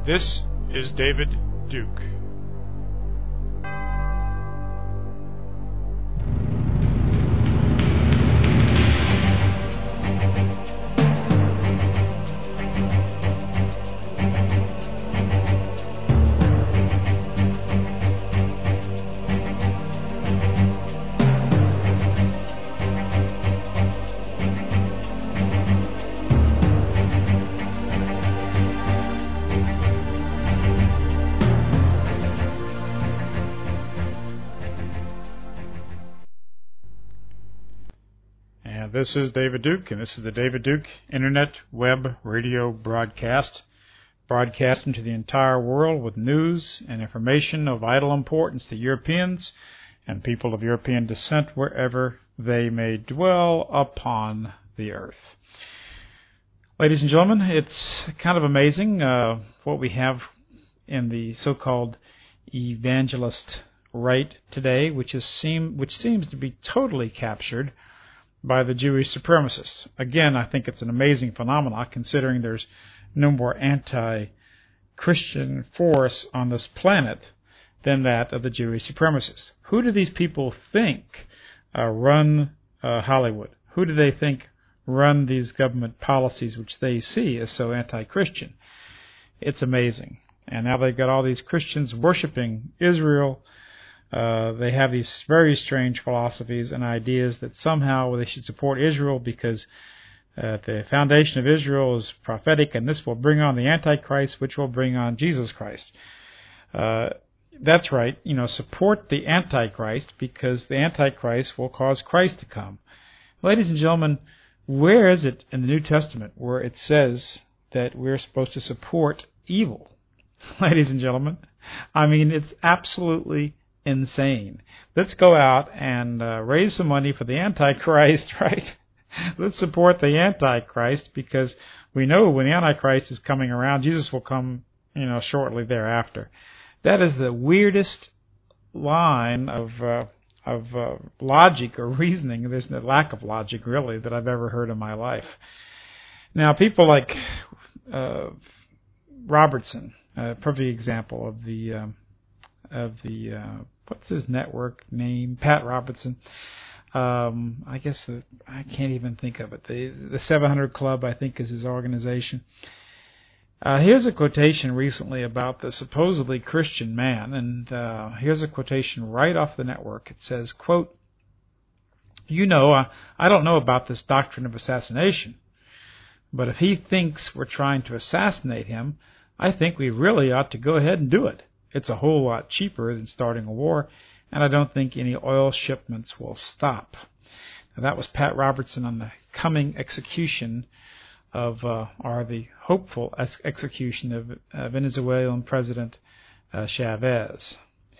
This is David Duke. This is David Duke, and this is the David Duke Internet Web Radio Broadcast, broadcasting to the entire world with news and information of vital importance to Europeans and people of European descent wherever they may dwell upon the earth. Ladies and gentlemen, it's kind of amazing what we have in the so-called evangelist right today, which seems to be totally captured by the Jewish supremacists. Again, I think it's an amazing phenomenon considering there's no more anti-Christian force on this planet than that of the Jewish supremacists. Who do these people think run Hollywood? Who do they think run these government policies which they see as so anti-Christian? It's amazing. And now they've got all these Christians worshiping Israel. They have these very strange philosophies and ideas that somehow they should support Israel because the foundation of Israel is prophetic, and this will bring on the Antichrist, which will bring on Jesus Christ. That's right, support the Antichrist because the Antichrist will cause Christ to come. Ladies and gentlemen, where is it in the New Testament where it says that we're supposed to support evil? Ladies and gentlemen, I mean, it's absolutely insane. Let's go out and raise some money for the Antichrist, right? Let's support the Antichrist because we know when the Antichrist is coming around, Jesus will come, shortly thereafter. That is the weirdest line of logic or reasoning. There's no lack of logic, really, that I've ever heard in my life. Now, people like Robertson, a perfect example of the what's his network name? Pat Robertson. I guess I can't even think of it. The 700 Club, I think, is his organization. Here's a quotation recently about the supposedly Christian man, and here's a quotation right off the network. It says, quote, I don't know about this doctrine of assassination, but if he thinks we're trying to assassinate him, I think we really ought to go ahead and do it. It's a whole lot cheaper than starting a war, and I don't think any oil shipments will stop. Now, that was Pat Robertson on the coming execution of, or the hopeful execution of Venezuelan President Chavez.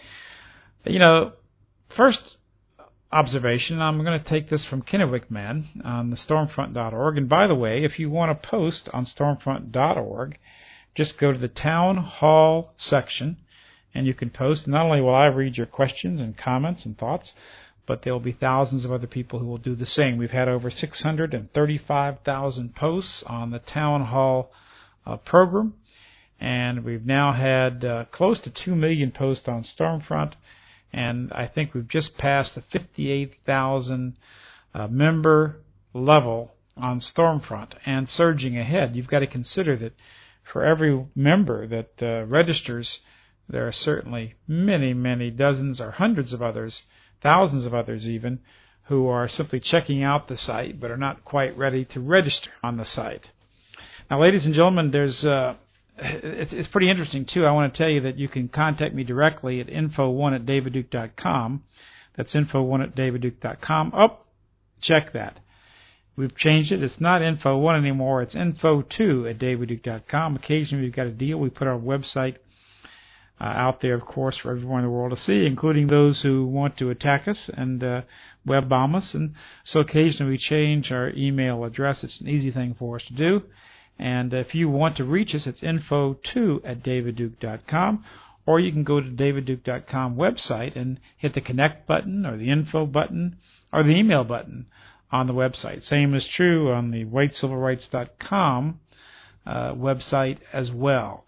First observation, I'm going to take this from Kennewick Man on the Stormfront.org. And by the way, if you want to post on Stormfront.org, just go to the Town Hall section, and you can post. Not only will I read your questions and comments and thoughts, but there will be thousands of other people who will do the same. We've had over 635,000 posts on the Town Hall program, and we've now had close to 2 million posts on Stormfront, and I think we've just passed the 58,000 member level on Stormfront and surging ahead. You've got to consider that for every member that registers, there are certainly many, many dozens or hundreds of others, thousands of others even, who are simply checking out the site but are not quite ready to register on the site. Now, ladies and gentlemen, it's pretty interesting, too. I want to tell you that you can contact me directly at info1@davidduke.com. That's info1@davidduke.com. Oh, check that. We've changed it. It's not info1 anymore. It's info2@davidduke.com. Occasionally we've got a deal. We put our website out there, of course, for everyone in the world to see, including those who want to attack us and web bomb us. And so occasionally we change our email address. It's an easy thing for us to do. And if you want to reach us, it's info2@davidduke.com, or you can go to davidduke.com website and hit the connect button or the info button or the email button on the website. Same is true on the whitecivilrights.com website as well.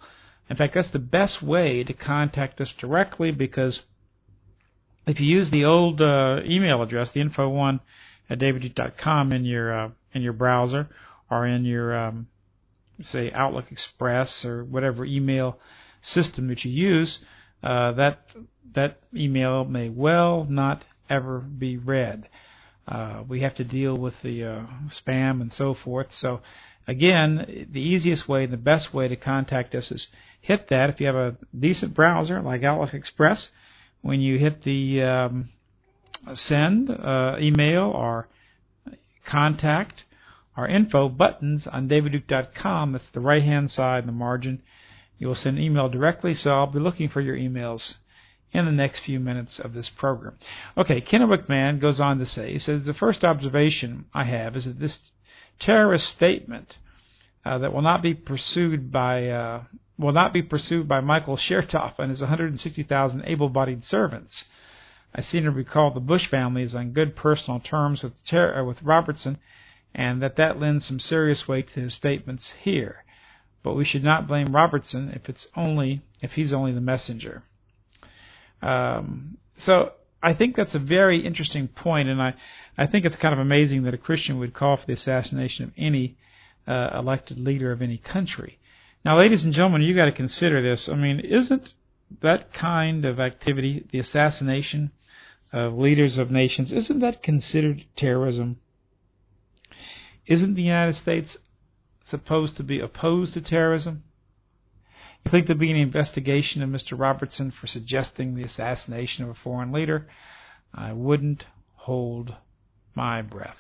In fact, that's the best way to contact us directly, because if you use the old email address, the info1@davidduke.com in your browser, or in your say Outlook Express or whatever email system that you use, that email may well not ever be read. We have to deal with the spam and so forth. So again, the easiest way, the best way to contact us is hit that. If you have a decent browser like Outlook Express, when you hit the send email or contact or info buttons on davidduke.com, that's the right-hand side in the margin, you will send an email directly. So I'll be looking for your emails in the next few minutes of this program. Okay, Kennewick Man goes on to say, he says, the first observation I have is that this terrorist statement that will not be pursued by Michael Chertoff and his 160,000 able-bodied servants. I seem to recall the Bush family is on good personal terms with Robertson, and that lends some serious weight to his statements here. But we should not blame Robertson if he's only the messenger. So I think that's a very interesting point, and I think it's kind of amazing that a Christian would call for the assassination of any elected leader of any country. Now, ladies and gentlemen, you got to consider this. I mean, isn't that kind of activity, the assassination of leaders of nations, isn't that considered terrorism? Isn't the United States supposed to be opposed to terrorism? You think there'll be an investigation of Mr. Robertson for suggesting the assassination of a foreign leader? I wouldn't hold my breath.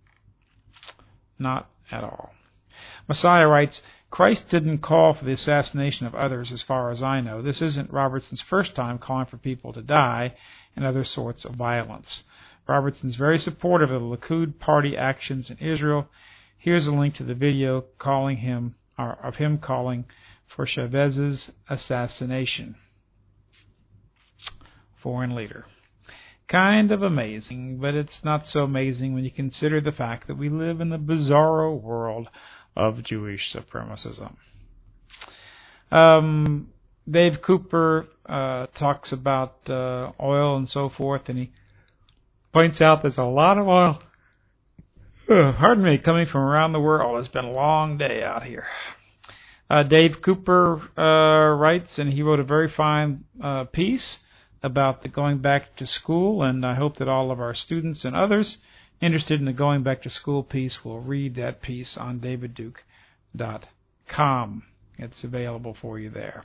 Not at all. Messiah writes, Christ didn't call for the assassination of others as far as I know. This isn't Robertson's first time calling for people to die and other sorts of violence. Robertson's very supportive of the Likud party actions in Israel. Here's a link to the video of him calling for Chavez's assassination. Foreign leader. Kind of amazing, but it's not so amazing when you consider the fact that we live in the bizarro world of Jewish supremacism. Dave Cooper talks about oil and so forth, and he points out there's a lot of oil, coming from around the world. It's been a long day out here. Dave Cooper writes, and he wrote a very fine piece about the going back to school, and I hope that all of our students and others interested in the going back to school piece will read that piece on davidduke.com. It's available for you there.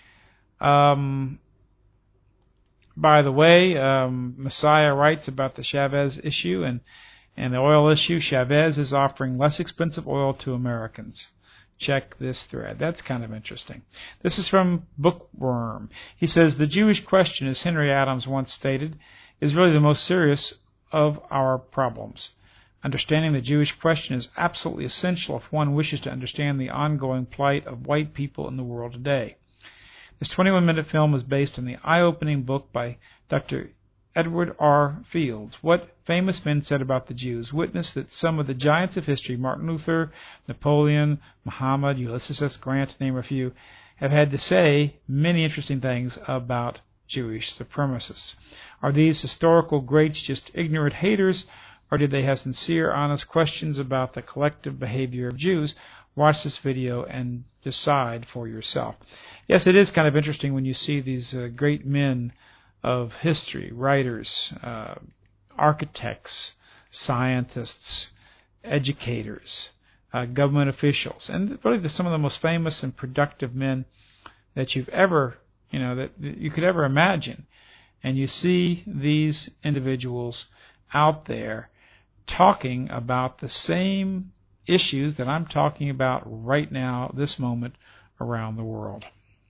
By the way, Messiah writes about the Chavez issue and the oil issue. Chavez is offering less expensive oil to Americans. Check this thread. That's kind of interesting. This is from Bookworm. He says, the Jewish question, as Henry Adams once stated, is really the most serious of our problems. Understanding the Jewish question is absolutely essential if one wishes to understand the ongoing plight of white people in the world today. This 21-minute film is based on the eye-opening book by Dr. Edward R. Fields, What Famous Men Said About the Jews. Witness that some of the giants of history, Martin Luther, Napoleon, Muhammad, Ulysses S. Grant, to name a few, have had to say many interesting things about Jewish supremacists. Are these historical greats just ignorant haters, or did they have sincere, honest questions about the collective behavior of Jews? Watch this video and decide for yourself. Yes, it is kind of interesting when you see these great men of history, writers, architects, scientists, educators, government officials, and really some of the most famous and productive men that you've ever, that you could ever imagine. And you see these individuals out there talking about the same issues that I'm talking about right now, this moment, around the world.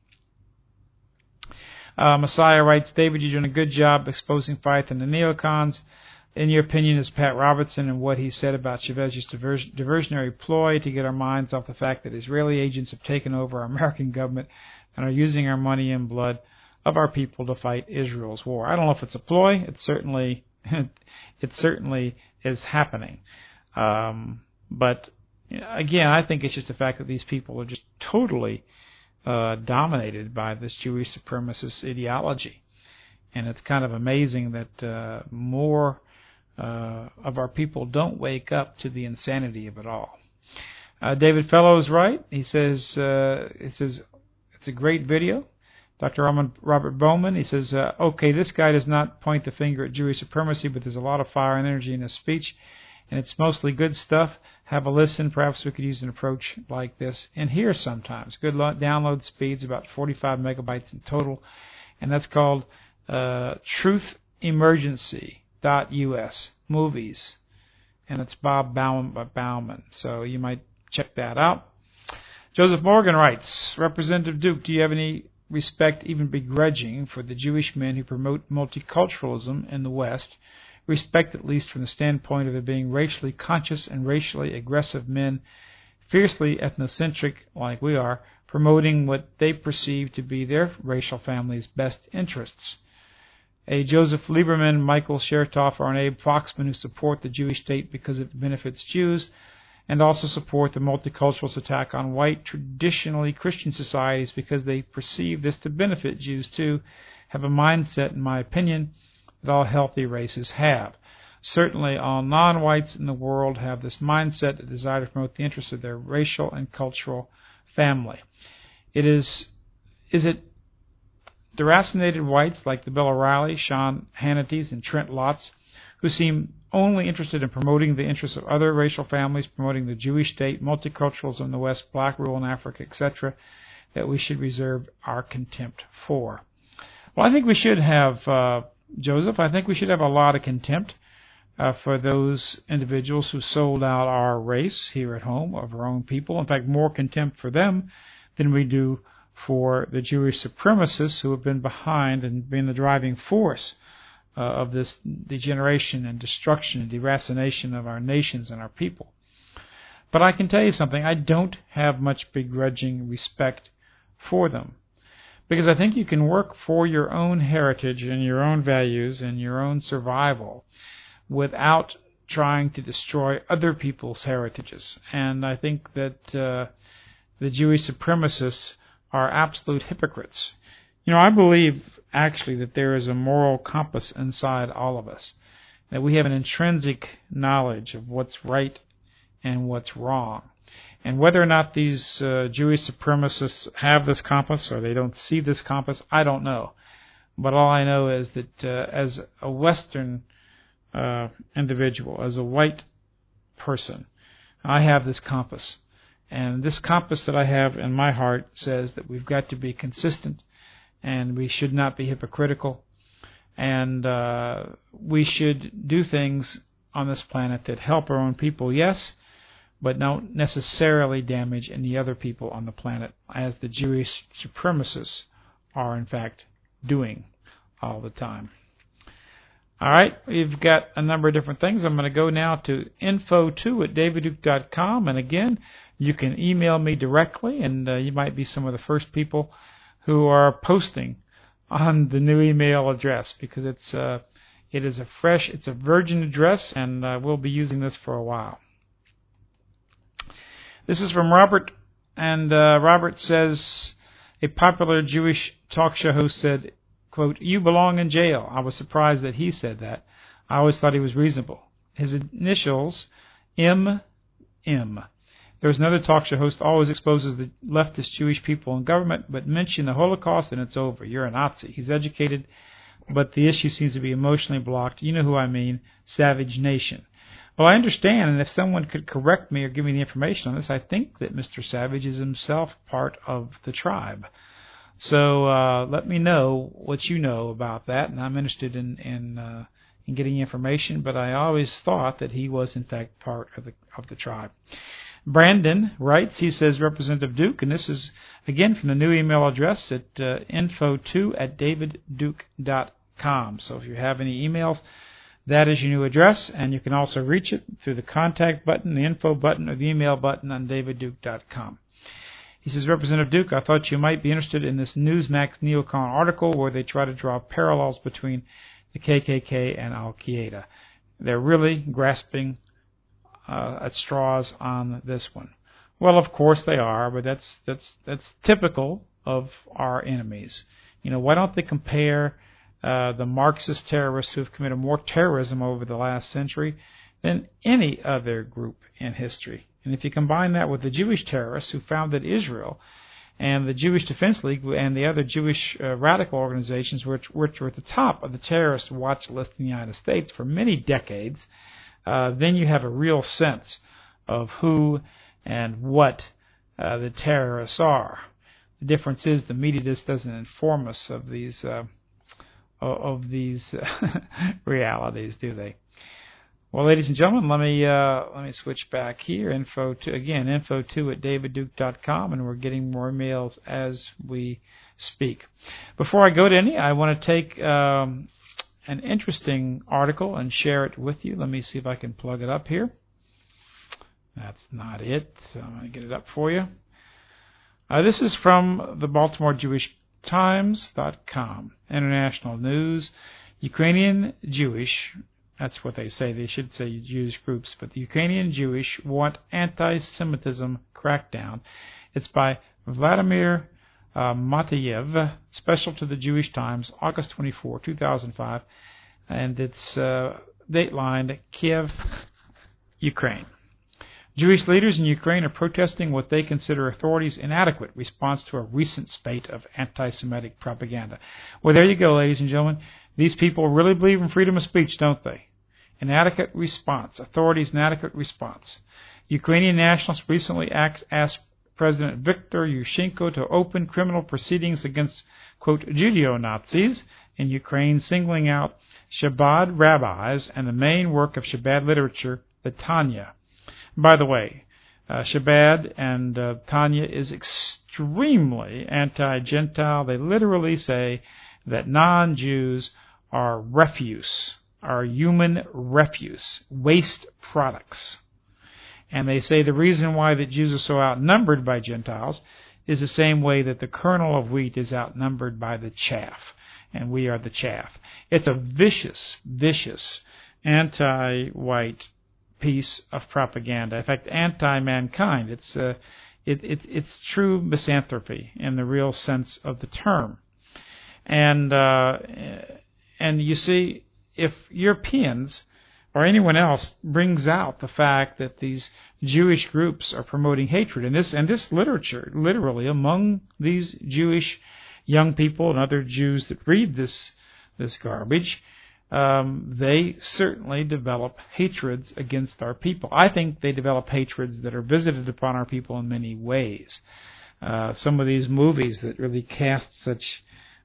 Messiah writes, David, you're doing a good job exposing Fife and the neocons. In your opinion, is Pat Robertson and what he said about Chavez's diversionary ploy to get our minds off the fact that Israeli agents have taken over our American government and are using our money and blood of our people to fight Israel's war? I don't know if it's a ploy. It certainly is happening. But again, I think it's just the fact that these people are just totally dominated by this Jewish supremacist ideology. And it's kind of amazing that more of our people don't wake up to the insanity of it all. David Fellows right. He says it's a great video. Dr. Robert Bowman, he says, okay, this guy does not point the finger at Jewish supremacy, but there's a lot of fire and energy in his speech, and it's mostly good stuff. Have a listen. Perhaps we could use an approach like this in here sometimes. Good download speeds, about 45 megabytes in total, and that's called TruthEmergency.us, movies, and it's Bob Bauman, so you might check that out. Joseph Morgan writes, Representative Duke, do you have any respect, even begrudging, for the Jewish men who promote multiculturalism in the West? Respect, at least from the standpoint of there being racially conscious and racially aggressive men, fiercely ethnocentric like we are, promoting what they perceive to be their racial family's best interests. A Joseph Lieberman, Michael Chertoff, or an Abe Foxman who support the Jewish state because it benefits Jews, and also support the multiculturalist attack on white, traditionally Christian societies because they perceive this to benefit Jews too, have a mindset, in my opinion, that all healthy races have. Certainly all non-whites in the world have this mindset, a desire to promote the interests of their racial and cultural family. Is it deracinated whites like the Bill O'Reilly, Sean Hannity's, and Trent Lott's, who seem only interested in promoting the interests of other racial families, promoting the Jewish state, multiculturalism in the West, black rule in Africa, etc., that we should reserve our contempt for? Well, I think we should have, Joseph, I think we should have a lot of contempt for those individuals who sold out our race here at home, of our own people. In fact, more contempt for them than we do for the Jewish supremacists who have been behind and been the driving force of this degeneration and destruction and deracination of our nations and our people. But I can tell you something, I don't have much begrudging respect for them, because I think you can work for your own heritage and your own values and your own survival without trying to destroy other people's heritages. And I think that the Jewish supremacists are absolute hypocrites. You know, I believe actually that there is a moral compass inside all of us, that we have an intrinsic knowledge of what's right and what's wrong. And whether or not these Jewish supremacists have this compass or they don't see this compass, I don't know. But all I know is that as a Western individual, as a white person, I have this compass. And this compass that I have in my heart says that we've got to be consistent, and we should not be hypocritical, and we should do things on this planet that help our own people, yes, but don't necessarily damage any other people on the planet, as the Jewish supremacists are in fact doing all the time. All right, we've got a number of different things. I'm going to go now to info2@davidduke.com, and again, you can email me directly, and you might be some of the first people who are posting on the new email address, because it is a virgin address, and we'll be using this for a while. This is from Robert, and Robert says, a popular Jewish talk show host said, quote, "You belong in jail." I was surprised that he said that. I always thought he was reasonable. His initials, M. There was another talk show host always exposes the leftist Jewish people in government, but mention the Holocaust and it's over. You're a Nazi. He's educated, but the issue seems to be emotionally blocked. You know who I mean, Savage Nation. Well, I understand, and if someone could correct me or give me the information on this, I think that Mr. Savage is himself part of the tribe. So let me know what you know about that, and I'm interested in getting information, but I always thought that he was, in fact, part of the tribe. Brandon writes, he says, Representative Duke, and this is, again, from the new email address at info2@davidduke.com. So if you have any emails, that is your new address, and you can also reach it through the contact button, the info button, or the email button on davidduke.com. He says, Representative Duke, I thought you might be interested in this Newsmax neocon article where they try to draw parallels between the KKK and Al-Qaeda. They're really grasping at straws on this one. Well, of course they are, but that's typical of our enemies. Why don't they compare the Marxist terrorists who have committed more terrorism over the last century than any other group in history? And if you combine that with the Jewish terrorists who founded Israel, and the Jewish Defense League and the other Jewish radical organizations which were at the top of the terrorist watch list in the United States for many decades, then you have a real sense of who and what the terrorists are. The difference is the media just doesn't inform us of these realities, do they? Well, ladies and gentlemen, let me switch back here. info2@davidduke.com, and we're getting more emails as we speak. Before I go to any, I want to take an interesting article and share it with you. Let me see if I can plug it up here. That's not it, so I'm going to get it up for you. This is from the Baltimore Jewish Times.com. International news. Ukrainian Jewish, that's what they say. They should say Jewish groups, but the Ukrainian Jewish want anti-Semitism crackdown. It's by Vladimir Matayev, special to the Jewish Times, August 24, 2005, and it's datelined Kiev, Ukraine. Jewish leaders in Ukraine are protesting what they consider authorities' inadequate response to a recent spate of anti-Semitic propaganda. Well, there you go, ladies and gentlemen. These people really believe in freedom of speech, don't they? Inadequate response. Authorities' inadequate response. Ukrainian nationalists recently asked President Viktor Yushchenko to open criminal proceedings against, quote, Judeo-Nazis in Ukraine, singling out Chabad rabbis and the main work of Chabad literature, the Tanya. By the way, Chabad and Tanya is extremely anti-Gentile. They literally say that non-Jews are refuse, are human refuse, waste products. And they say the reason why the Jews are so outnumbered by Gentiles is the same way that the kernel of wheat is outnumbered by the chaff, and we are the chaff. It's a vicious, vicious anti-white piece of propaganda. In fact, anti-mankind. It's true misanthropy in the real sense of the term. And you see, if Europeans or anyone else brings out the fact that these Jewish groups are promoting hatred, and this literature, literally among these Jewish young people and other Jews that read this garbage, they certainly develop hatreds against our people. I think they develop hatreds that are visited upon our people in many ways. Some of these movies that really cast such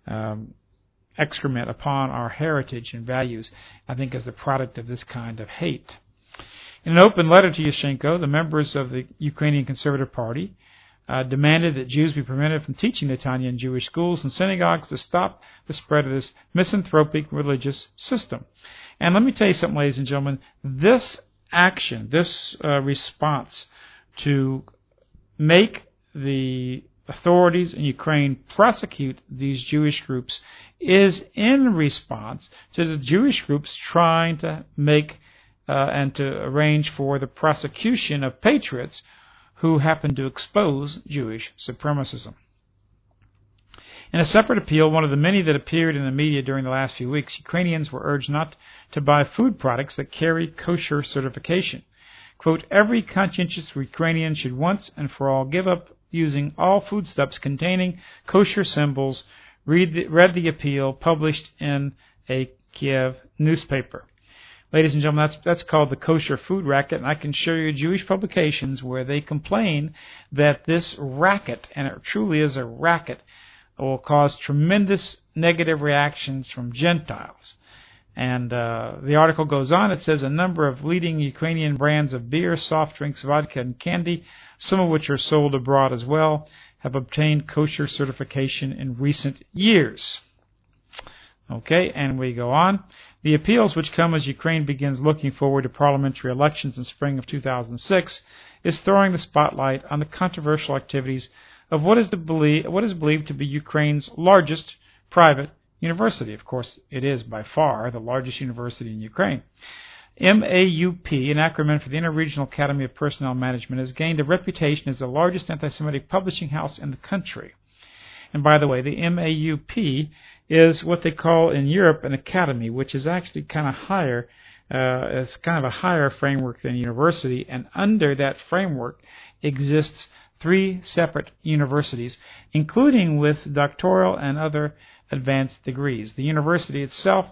excrement upon our heritage and values, I think, is the product of this kind of hate. In an open letter to Yushchenko, the members of the Ukrainian Conservative Party demanded that Jews be prevented from teaching the Tanya in Jewish schools and synagogues to stop the spread of this misanthropic religious system. And let me tell you something, ladies and gentlemen, this action, this response to make the authorities in Ukraine prosecute these Jewish groups is in response to the Jewish groups trying to make and to arrange for the prosecution of patriots who happen to expose Jewish supremacism. In a separate appeal, one of the many that appeared in the media during the last few weeks, Ukrainians were urged not to buy food products that carry kosher certification. Quote, every conscientious Ukrainian should once and for all give up using all foodstuffs containing kosher symbols, read the appeal published in a Kiev newspaper. Ladies and gentlemen, that's called the Kosher Food Racket, and I can show you Jewish publications where they complain that this racket, and it truly is a racket, will cause tremendous negative reactions from Gentiles. And the article goes on. It says a number of leading Ukrainian brands of beer, soft drinks, vodka, and candy, some of which are sold abroad as well, have obtained kosher certification in recent years. Okay, and we go on. The appeals, which come as Ukraine begins looking forward to parliamentary elections in spring of 2006, is throwing the spotlight on the controversial activities of what is believed to be Ukraine's largest private university. Of course, it is by far the largest university in Ukraine. MAUP, an acronym for the Interregional Academy of Personnel Management, has gained a reputation as the largest anti-Semitic publishing house in the country. And by the way, the MAUP is what they call in Europe an academy, which is actually kind of higher. It's kind of a higher framework than university, and under that framework exists 3 separate universities, including with doctoral and other advanced degrees. The university itself,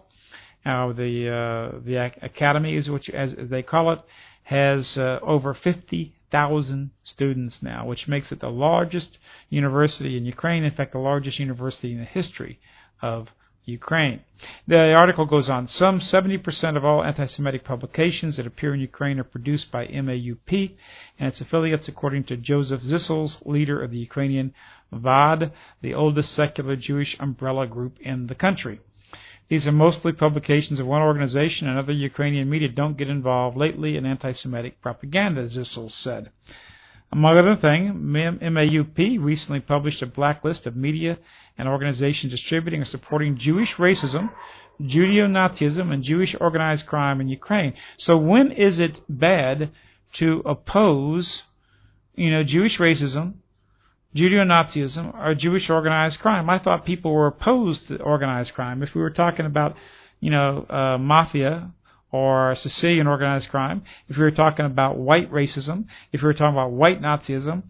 the academies, which as they call it, has over 50,000 students now, which makes it the largest university in Ukraine, in fact the largest university in the history of Ukraine. The article goes on. Some 70% of all anti-Semitic publications that appear in Ukraine are produced by MAUP and its affiliates, according to Joseph Zissels, leader of the Ukrainian VAD, the oldest secular Jewish umbrella group in the country. These are mostly publications of one organization, and other Ukrainian media don't get involved lately in anti-Semitic propaganda, Zissels said. Among other things, MAUP recently published a blacklist of media and organizations distributing or supporting Jewish racism, Judeo-Nazism, and Jewish organized crime in Ukraine. So when is it bad to oppose, Jewish racism, Judeo-Nazism, or Jewish organized crime? I thought people were opposed to organized crime. If we were talking about, mafia or Sicilian organized crime, if we were talking about white racism, if we were talking about white Nazism,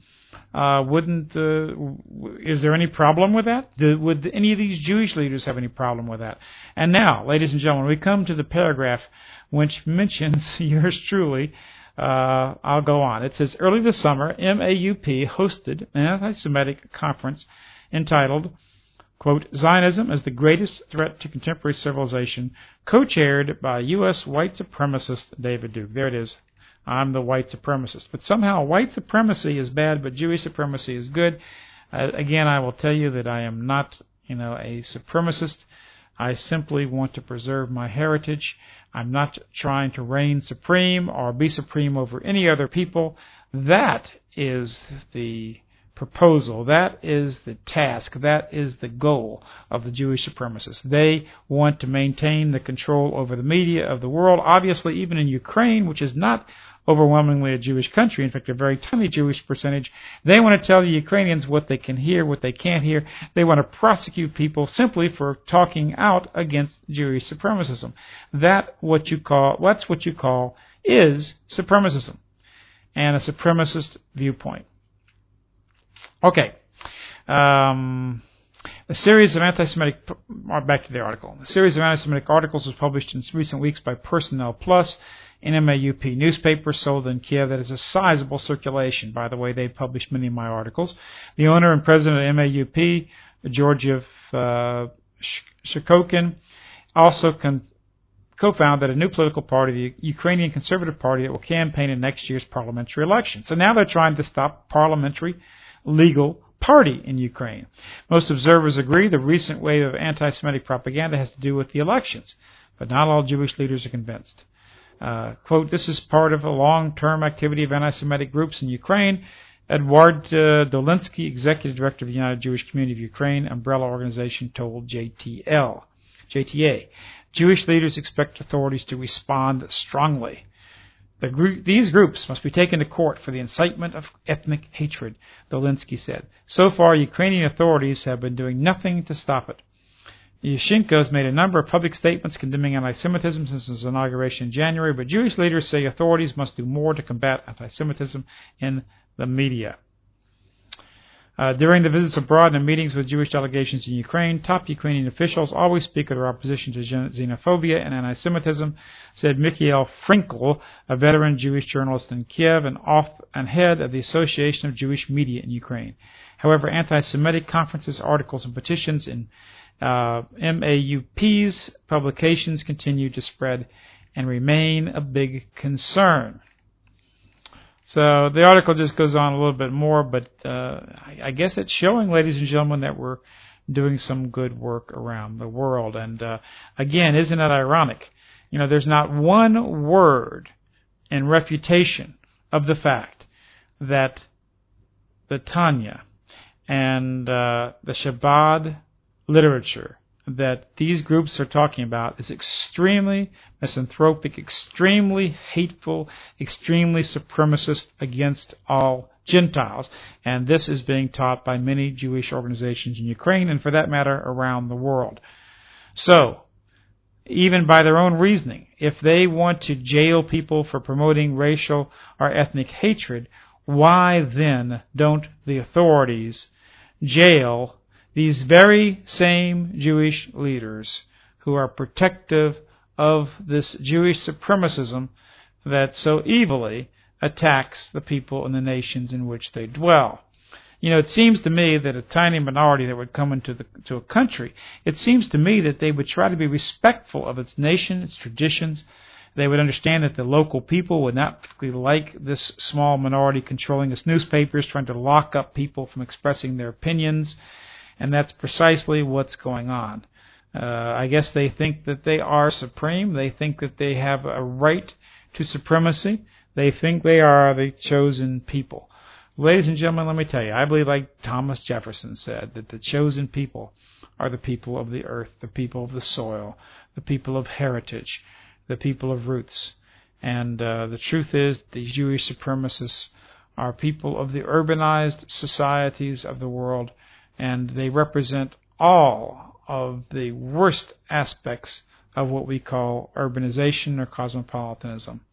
is there any problem with that? Would any of these Jewish leaders have any problem with that? And now, ladies and gentlemen, we come to the paragraph which mentions yours truly. I'll go on. It says, early this summer, MAUP hosted an anti-Semitic conference entitled, quote, Zionism as the Greatest Threat to Contemporary Civilization, co-chaired by U.S. white supremacist David Duke. There it is. I'm the white supremacist. But somehow white supremacy is bad, but Jewish supremacy is good. Again, I will tell you that I am not, a supremacist. I simply want to preserve my heritage. I'm not trying to reign supreme or be supreme over any other people. That is the proposal. That is the task. That is the goal of the Jewish supremacists. They want to maintain the control over the media of the world. Obviously, even in Ukraine, which is not overwhelmingly a Jewish country, in fact a very tiny Jewish percentage, they want to tell the Ukrainians what they can hear, what they can't hear. They want to prosecute people simply for talking out against Jewish supremacism. That's what you call is supremacism and a supremacist viewpoint. Okay. A series of anti-Semitic, back to the article. A series of anti-Semitic articles was published in recent weeks by Personnel Plus, an MAUP newspaper sold in Kiev that has a sizable circulation. By the way, they published many of my articles. The owner and president of MAUP, Georgiev Shikokin, also co-founded a new political party, the Ukrainian Conservative Party, that will campaign in next year's parliamentary election. So now they're trying to stop parliamentary legal party in Ukraine. Most observers agree the recent wave of anti-Semitic propaganda has to do with the elections, but not all Jewish leaders are convinced. Quote, this is part of a long-term activity of anti-Semitic groups in Ukraine. Eduard Dolinsky, executive director of the United Jewish Community of Ukraine umbrella organization, told JTA. Jewish leaders expect authorities to respond strongly. These groups must be taken to court for the incitement of ethnic hatred, Dolinsky said. So far, Ukrainian authorities have been doing nothing to stop it. Yushchenko has made a number of public statements condemning anti-Semitism since his inauguration in January, but Jewish leaders say authorities must do more to combat anti-Semitism in the media. During the visits abroad and meetings with Jewish delegations in Ukraine, top Ukrainian officials always speak of their opposition to xenophobia and anti-Semitism, said Mikhail Frinkel, a veteran Jewish journalist in Kiev and head of the Association of Jewish Media in Ukraine. However, anti-Semitic conferences, articles, and petitions in MAUP's publications continue to spread and remain a big concern. So the article just goes on a little bit more, but I guess it's showing, ladies and gentlemen, that we're doing some good work around the world. And again, isn't it ironic? There's not one word in refutation of the fact that the Tanya and the Chabad literature that these groups are talking about is extremely misanthropic, extremely hateful, extremely supremacist against all Gentiles. And this is being taught by many Jewish organizations in Ukraine and, for that matter, around the world. So, even by their own reasoning, if they want to jail people for promoting racial or ethnic hatred, why then don't the authorities jail these very same Jewish leaders who are protective of this Jewish supremacism that so evilly attacks the people and the nations in which they dwell? You know, it seems to me that a tiny minority that would come into a country, it seems to me that they would try to be respectful of its nation, its traditions. They would understand that the local people would not particularly like this small minority controlling its newspapers, trying to lock up people from expressing their opinions. And that's precisely what's going on. I guess they think that they are supreme. They think that they have a right to supremacy. They think they are the chosen people. Ladies and gentlemen, let me tell you, I believe, like Thomas Jefferson said, that the chosen people are the people of the earth, the people of the soil, the people of heritage, the people of roots. And the truth is, the Jewish supremacists are people of the urbanized societies of the world, and they represent all of the worst aspects of what we call urbanization or cosmopolitanism.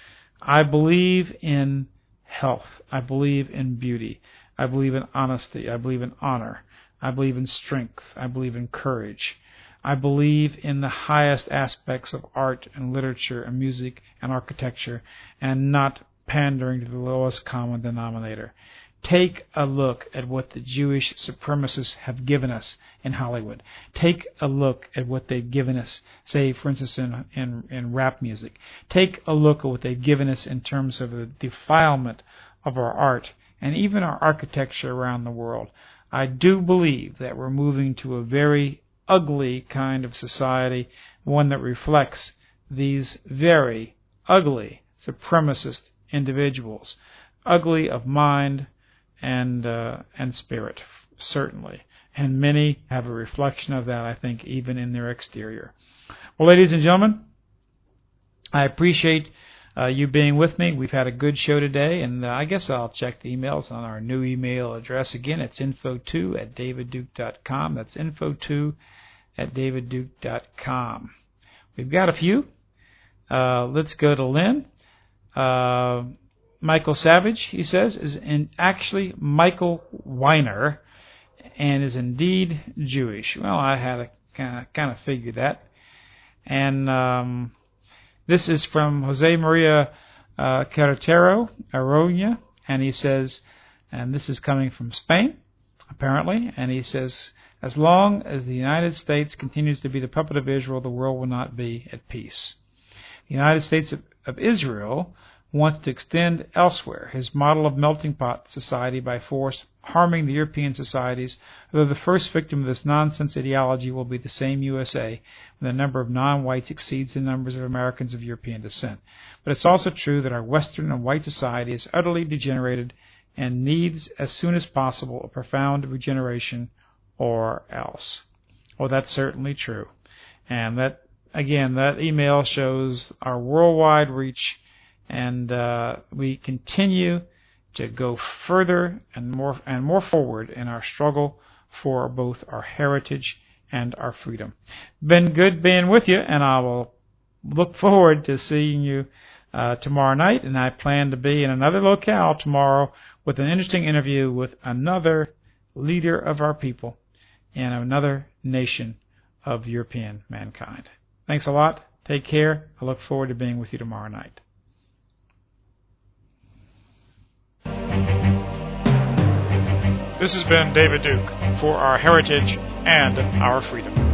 I believe in health. I believe in beauty. I believe in honesty. I believe in honor. I believe in strength. I believe in courage. I believe in the highest aspects of art and literature and music and architecture, and not pandering to the lowest common denominator. Take a look at what the Jewish supremacists have given us in Hollywood. Take a look at what they've given us, say, for instance, in rap music. Take a look at what they've given us in terms of the defilement of our art and even our architecture around the world. I do believe that we're moving to a very ugly kind of society, one that reflects these very ugly supremacist individuals, ugly of mind and spirit, certainly. And many have a reflection of that, I think, even in their exterior. Well, ladies and gentlemen, I appreciate you being with me. We've had a good show today, and I guess I'll check the emails on our new email address again. It's info2@davidduke.com. That's info2@davidduke.com. We've got a few. Let's go to Lynn. Michael Savage, he says, is actually Michael Weiner and is indeed Jewish. Well, I had to kind of figure that. And this is from Jose Maria Carretero Aroña, and he says, and this is coming from Spain, apparently, and he says, as long as the United States continues to be the puppet of Israel, the world will not be at peace. The United States of Israel wants to extend elsewhere his model of melting pot society by force, harming the European societies, though the first victim of this nonsense ideology will be the same USA, when the number of non-whites exceeds the numbers of Americans of European descent. But it's also true that our Western and white society is utterly degenerated and needs, as soon as possible, a profound regeneration or else. Well, that's certainly true. And that, again, that email shows our worldwide reach, and we continue to go further and more forward in our struggle for both our heritage and our freedom. Been good being with you, and I will look forward to seeing you tomorrow night, and I plan to be in another locale tomorrow with an interesting interview with another leader of our people in another nation of European mankind. Thanks a lot. Take care. I look forward to being with you tomorrow night. This has been David Duke for our heritage and our freedom.